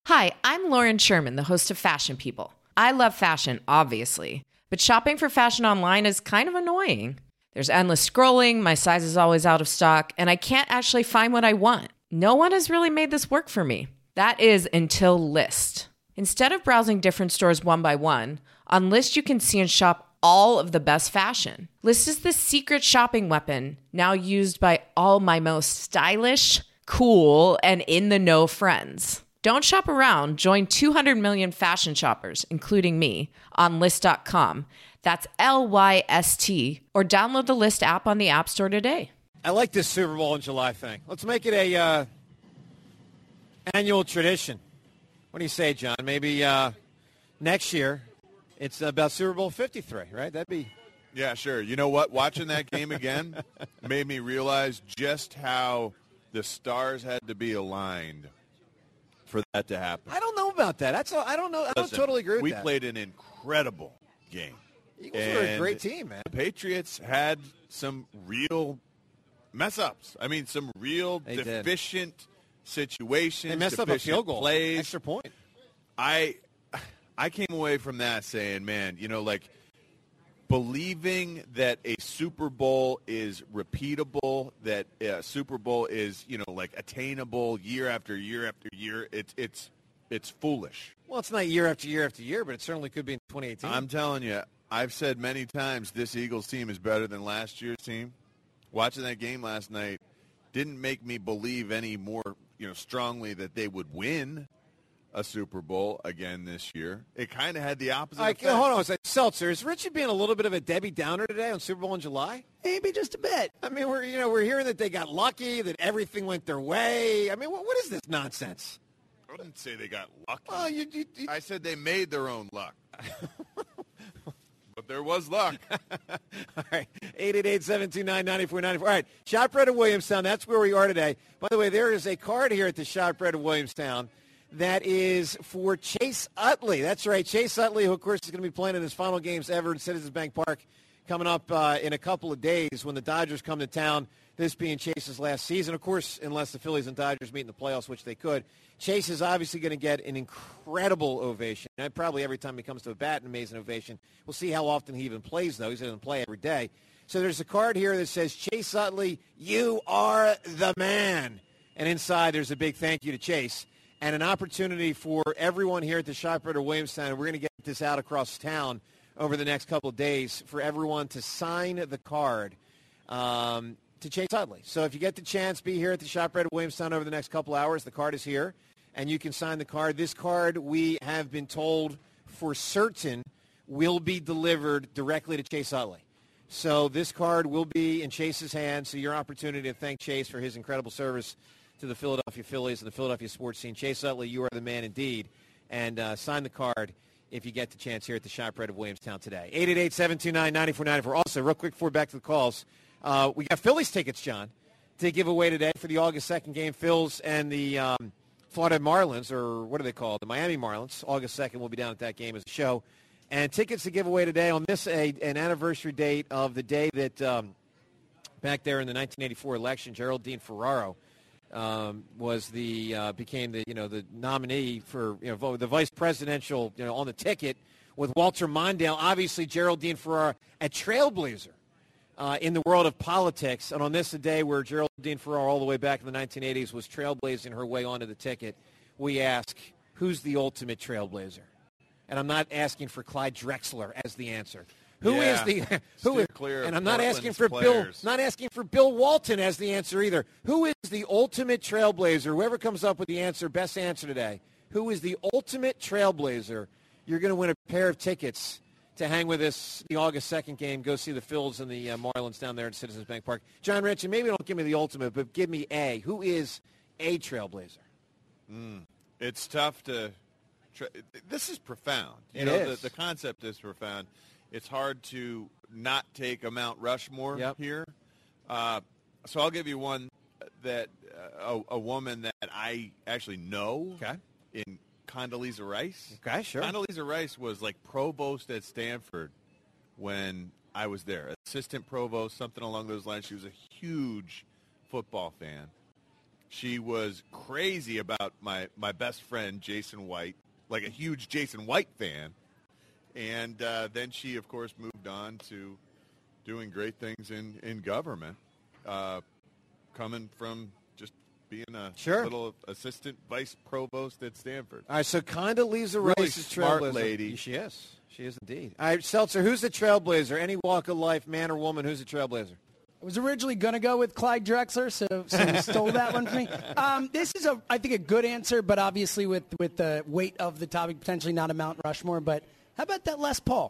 Hi, I'm Lauren Sherman, the host of Fashion People. I love fashion, obviously, but shopping for fashion online is kind of annoying. There's endless scrolling, my size is always out of stock, and I can't actually find what I want. No one has really made this work for me. That is until Lyst. Instead of browsing different stores one by one, on Lyst you can see and shop all of the best fashion. Lyst is the secret shopping weapon, now used by all my most stylish, cool, and in-the-know friends. Don't shop around. Join 200 million fashion shoppers, including me, on Lyst.com. That's Lyst, or download the Lyst app on the App Store today. I like this Super Bowl in July thing. Let's make it a annual tradition. What do you say, John? Maybe next year it's about Super Bowl 53, right? That'd be... Yeah, sure. You know what? Watching that game again made me realize just how the stars had to be aligned for that to happen. I don't know about that. I don't know. I don't totally agree with that. We played an incredible game. Eagles were a great team, man. The Patriots had some real mess-ups. I mean, some real deficient situations. They messed up a field goal. Plays. Extra point. I came away from that saying, man, believing that a Super Bowl is repeatable, that a Super Bowl is, attainable year after year after year, it's foolish. Well, it's not year after year after year, but it certainly could be in 2018. I'm telling you, I've said many times this Eagles team is better than last year's team. Watching that game last night didn't make me believe any more, strongly that they would win a Super Bowl again this year. It kind of had the opposite effect. Hold on a second. Seltzer, is Richard being a little bit of a Debbie Downer today on Super Bowl in July? Maybe just a bit. I mean, we're hearing that they got lucky, that everything went their way. I mean, what is this nonsense? I didn't say they got lucky. Well, I said they made their own luck. But there was luck. All right, 888-729-9494. All right, Shotbread of Williamstown, that's where we are today. By the way, there is a card here at the Shotbread of Williamstown that is for Chase Utley. That's right, Chase Utley, who, of course, is going to be playing in his final games ever in Citizens Bank Park coming up in a couple of days when the Dodgers come to town, this being Chase's last season. Of course, unless the Phillies and Dodgers meet in the playoffs, which they could. Chase is obviously going to get an incredible ovation. And probably every time he comes to a bat, an amazing ovation. We'll see how often he even plays, though. He doesn't play every day. So there's a card here that says, Chase Utley, you are the man. And inside there's a big thank you to Chase. And an opportunity for everyone here at the Shotbread of Williamstown, and we're going to get this out across town over the next couple of days, for everyone to sign the card to Chase Utley. So if you get the chance, be here at the Shotbread of Williamstown over the next couple hours. The card is here, and you can sign the card. This card, we have been told for certain, will be delivered directly to Chase Utley. So this card will be in Chase's hands, so your opportunity to thank Chase for his incredible service to the Philadelphia Phillies and the Philadelphia sports scene. Chase Utley, you are the man indeed. And sign the card if you get the chance here at the Shotbread of Williamstown today. 888-729-9494. Also, real quick before back to the calls, we got Phillies tickets, John, to give away today for the August 2nd game. Phils and the Florida Marlins, or what are they called? The Miami Marlins. August 2nd, we'll be down at that game as a show. And tickets to give away today on this, an anniversary date of the day that back there in the 1984 election, Geraldine Ferraro was became the nominee for the vice presidential on the ticket with Walter Mondale. Obviously, Geraldine Ferraro, a trailblazer in the world of politics, and on this a day where Geraldine Ferraro, all the way back in the 1980s, was trailblazing her way onto the ticket. We ask, who's the ultimate trailblazer? And I'm not asking for Clyde Drexler as the answer. Who is? And I'm not asking for Bill Walton as the answer either. Who is the ultimate trailblazer? Whoever comes up with the answer, best answer today. Who is the ultimate trailblazer? You're going to win a pair of tickets to hang with us the August 2nd game. Go see the Phils and the Marlins down there at Citizens Bank Park. John Ritchie, maybe don't give me the ultimate, but give me a. Who is a trailblazer? It's tough to. This is profound. It is. The concept is profound. It's hard to not take a Mount Rushmore here. So I'll give you one that a woman that I actually know in Condoleezza Rice. Okay, sure. Condoleezza Rice was like provost at Stanford when I was there. Assistant provost, something along those lines. She was a huge football fan. She was crazy about my best friend, Jason White, like a huge Jason White fan. And then she, of course, moved on to doing great things in government, coming from just being a little assistant vice provost at Stanford. All right, so kind of leaves the Really race as smart trailblazer. lady. She is. She is indeed. All right, Seltzer, who's the trailblazer? Any walk of life, man or woman, who's the trailblazer? I was originally going to go with Clyde Drexler, so you stole that one from me. This is, I think, a good answer, but obviously with the weight of the topic, potentially not a Mount Rushmore. But how about that Les Paul?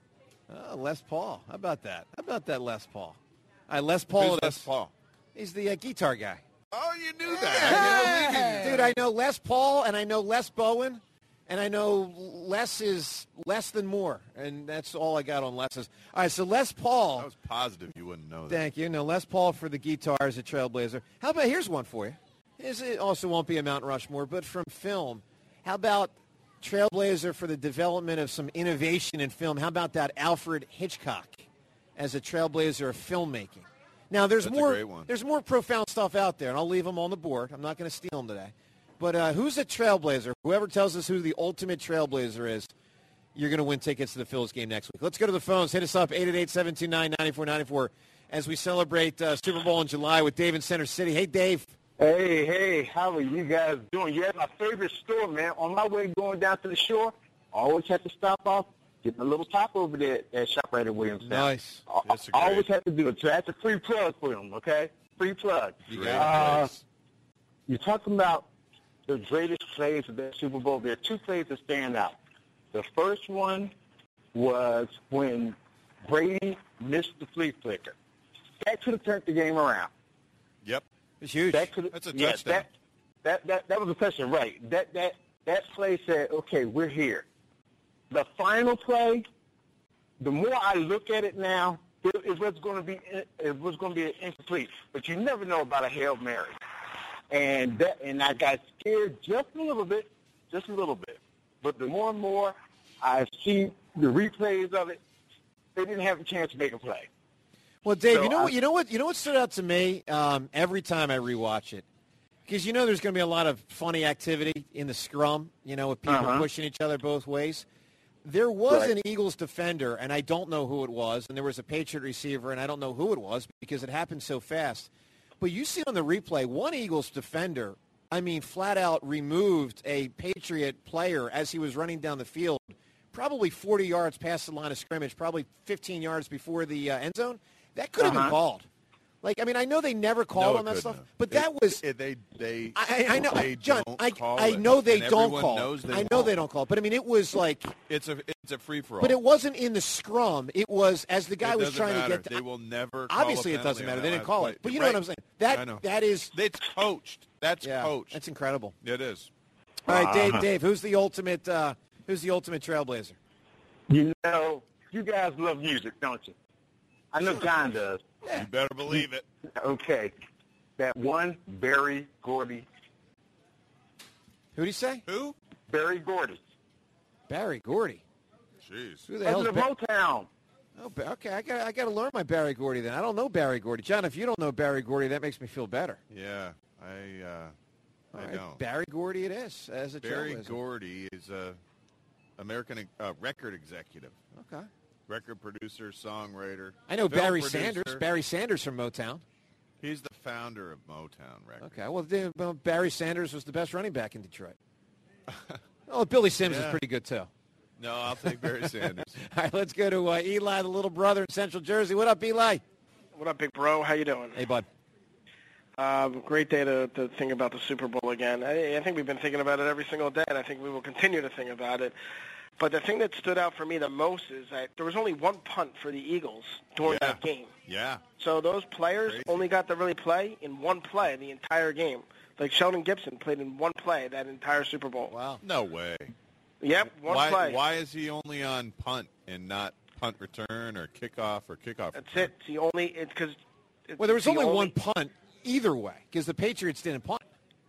Oh, Les Paul. How about that? How about that Les Paul? All right, Les Paul. Who's Les Paul? He's the guitar guy. Oh, you knew that. Dude, I know Les Paul, and I know Les Bowen, and I know less is less than more, and that's all I got on Les's. All right, so Les Paul. I was positive you wouldn't know that. Thank you. No, Les Paul for the guitar as a trailblazer. How about, here's one for you. It also won't be a Mount Rushmore, but from film. How about trailblazer for the development of some innovation in film? How about that Alfred Hitchcock as a trailblazer of filmmaking? Now, That's a great one. There's more profound stuff out there, and I'll leave them on the board. I'm not going to steal them today. But who's a trailblazer? Whoever tells us who the ultimate trailblazer is, you're going to win tickets to the Phillies game next week. Let's go to the phones. Hit us up, 888-729-9494, as we celebrate Super Bowl in July with Dave in Center City. Hey, Dave. Hey, how are you guys doing? You're at my favorite store, man. On my way going down to the shore, I always have to stop off, get a little top over there at ShopRite at Williamstown. Nice. I always have to do it. So that's a free plug for them, okay? Free plug. You're talking about the greatest plays of that Super Bowl. There are two plays that stand out. The first one was when Brady missed the flea flicker. That could have turned the game around. Yep. It's huge. That's a touchdown. That was a touchdown, right. That play said, okay, we're here. The final play, the more I look at it now, it was going to be incomplete. But you never know about a Hail Mary. And I got scared just a little bit. But the more and more I see the replays of it, they didn't have a chance to make a play. Well, Dave, So you know what stood out to me every time I rewatch it, because there's going to be a lot of funny activity in the scrum, with people pushing each other both ways. There was an Eagles defender, and I don't know who it was, and there was a Patriot receiver, and I don't know who it was because it happened so fast. But you see on the replay, one Eagles defender, flat out removed a Patriot player as he was running down the field, probably 40 yards past the line of scrimmage, probably 15 yards before the end zone. That could have been called. I know they never called on that stuff, but that was. I know, John. I know they don't call. I know they don't call, but it was like it's a free for all. But it wasn't in the scrum. It was as the guy was trying to get. They will never. Obviously, it doesn't matter. They didn't call it, but you know what I'm saying. That is. It's coached. That's coached. That's incredible. It is. All right, Dave. Who's the ultimate? Who's the ultimate trailblazer? You guys love music, don't you? I know John does. You better believe it. Okay. That one, Berry Gordy. Who'd he say? Who? Berry Gordy. Barry Gordy. Jeez. Who the hell is Motown. Oh, okay. I got to learn my Barry Gordy then. I don't know Barry Gordy. John, if you don't know Barry Gordy, that makes me feel better. Yeah, I don't. Barry Gordy it is as a Barry trailblazer. Gordy is a American record executive. Okay. Record producer, songwriter. I know film Barry producer. Sanders. Barry Sanders from Motown. He's the founder of Motown Records. Okay. Well, Barry Sanders was the best running back in Detroit. Billy Sims is pretty good, too. No, I'll take Barry Sanders. All right, let's go to Eli, the little brother in Central Jersey. What up, Eli? What up, big bro? How you doing? Hey, bud. Great day to think about the Super Bowl again. I think we've been thinking about it every single day, and I think we will continue to think about it. But the thing that stood out for me the most is that there was only one punt for the Eagles during that game. Yeah. So those players only got to really play in one play the entire game. Like Sheldon Gibson played in one play that entire Super Bowl. Wow. No way. Yep, one play. Why is he only on punt and not punt return or kickoff or kickoff That's return? it. It's the only – because – Well, there was only one punt either way because the Patriots didn't punt.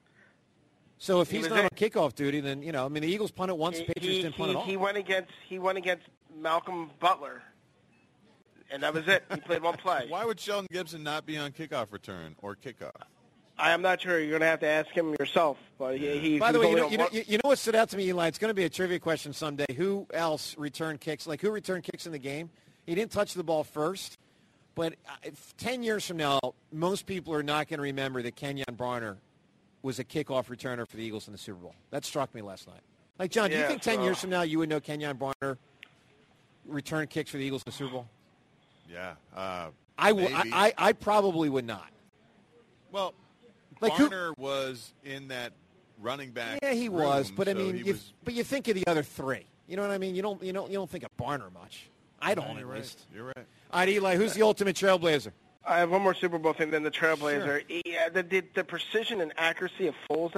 So if he's not on kickoff duty, then the Eagles punted once, the Patriots didn't punt at all. He went against Malcolm Butler, and that was it. He played one play. Why would Sheldon Gibson not be on kickoff return or kickoff? I'm not sure. You're going to have to ask him yourself. But he By the way, only you know what stood out to me, Eli? It's going to be a trivia question someday. Who else returned kicks? Like, who returned kicks in the game? He didn't touch the ball first. But 10 years from now, most people are not going to remember that Kenyon Barner was a kickoff returner for the Eagles in the Super Bowl. That struck me last night. Like, John, do you think 10 years from now you would know Kenyon Barner returned kicks for the Eagles in the Super Bowl? Yeah. I probably would not. Well, like Barner was in that running back. Yeah, he room, was. But, I so mean, you think of the other three. You know what I mean? You don't think of Barner much. I don't, at least. You're right. All right, Eli, who's the ultimate trailblazer? I have one more Super Bowl thing than the Trailblazer. Sure. Yeah, the precision and accuracy of Foles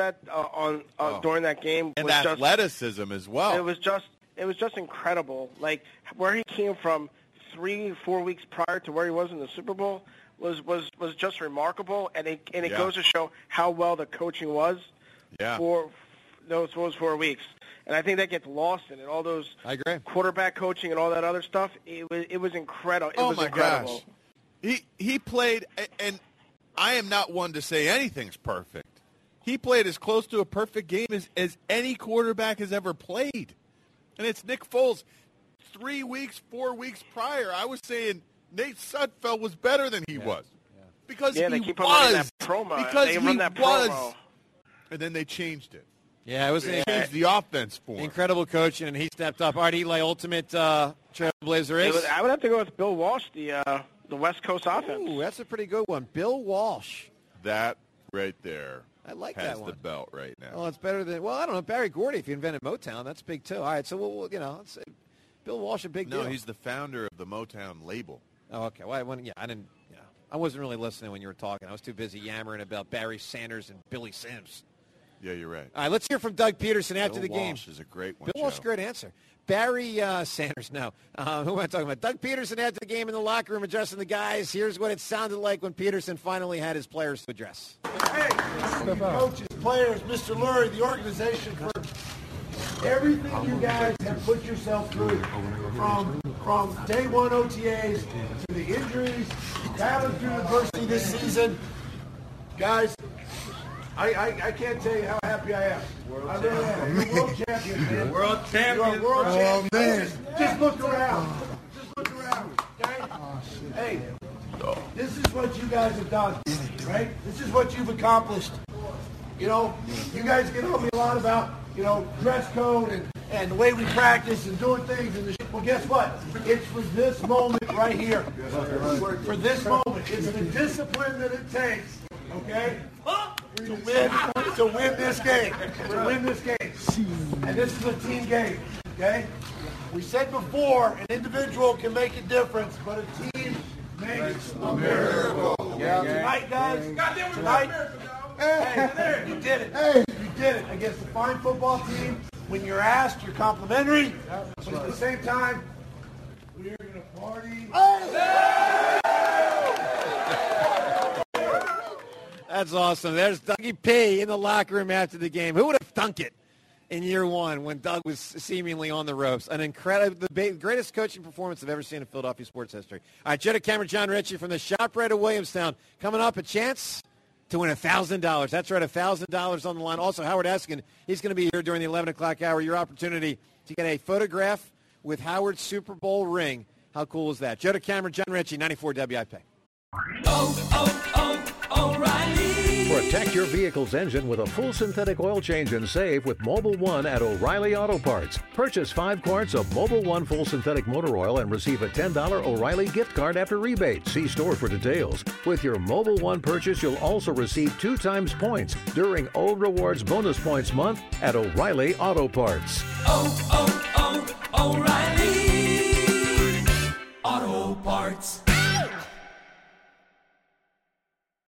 during that game and was athleticism as well. It was just incredible. Like where he came from 3-4 weeks prior to where he was in the Super Bowl was just remarkable, and it goes to show how well the coaching was for those 4 weeks. And I think that gets lost in it. All those quarterback coaching and all that other stuff. It was incredible. It was incredible. Gosh. He played, and I am not one to say anything's perfect. He played as close to a perfect game as any quarterback has ever played. And it's Nick Foles. 4 weeks prior, I was saying Nate Sudfeld was better than he was. Yeah. Because he was. That promo. Because they he run that was. Promo. And then they changed it. Yeah, it was changed the offense for him. Incredible coaching, and he stepped up. All right, Eli, ultimate trailblazer is? I would have to go with Bill Walsh, the West Coast offense. Ooh, that's a pretty good one. Bill Walsh. That right there. I like has that one. The belt right now. Oh, it's better than, I don't know, Barry Gordy, if he invented Motown. That's big, too. All right, so, let's say Bill Walsh, a big deal. No, he's the founder of the Motown label. Oh, okay. Well, I wasn't really listening when you were talking. I was too busy yammering about Barry Sanders and Billy Sims. Yeah, you're right. All right, let's hear from Doug Peterson after the game. Bill Walsh is a great one. Bill Walsh, great answer. Barry Sanders, no. Who am I talking about? Doug Peterson after the game in the locker room addressing the guys. Here's what it sounded like when Peterson finally had his players to address. Hey, coaches, players, Mr. Lurie, the organization, for everything you guys have put yourself through, from day one OTAs to the injuries, battling through adversity this season. Guys, I can't tell you how happy I am. I really am. You're world champions, man. World champions. You're world champions. Oh, man. Just look around. Just look around, okay? Hey, this is what you guys have done, right? This is what you've accomplished. You know, you guys get on me a lot about, dress code and the way we practice and doing things. Well, guess what? It's for this moment right here. For this moment. It's the discipline that it takes, okay? To win this game. To win this game. And this is a team game, okay? We said before, an individual can make a difference, but a team makes a miracle. Tonight, guys, hey, you did it. Hey, you did it against a fine football team. When you're asked, you're complimentary. But at the same time, we're going to party. That's awesome. There's Dougie P in the locker room after the game. Who would have thunk it in year one when Doug was seemingly on the ropes? An incredible, the greatest coaching performance I've ever seen in Philadelphia sports history. All right, Joe DeCamera, John Ritchie from the ShopRite of Williamstown. Coming up, a chance to win $1,000. That's right, $1,000 on the line. Also, Howard Eskin, he's going to be here during the 11 o'clock hour. Your opportunity to get a photograph with Howard's Super Bowl ring. How cool is that? Joe DeCamera, John Ritchie, 94 WIP. O'Reilly. Protect your vehicle's engine with a full synthetic oil change and save with Mobil 1 at O'Reilly Auto Parts. Purchase 5 quarts of Mobil 1 full synthetic motor oil and receive a $10 O'Reilly gift card after rebate. See store for details. With your Mobil 1 purchase, you'll also receive 2 times points during O Rewards Bonus Points Month at O'Reilly Auto Parts. O'Reilly.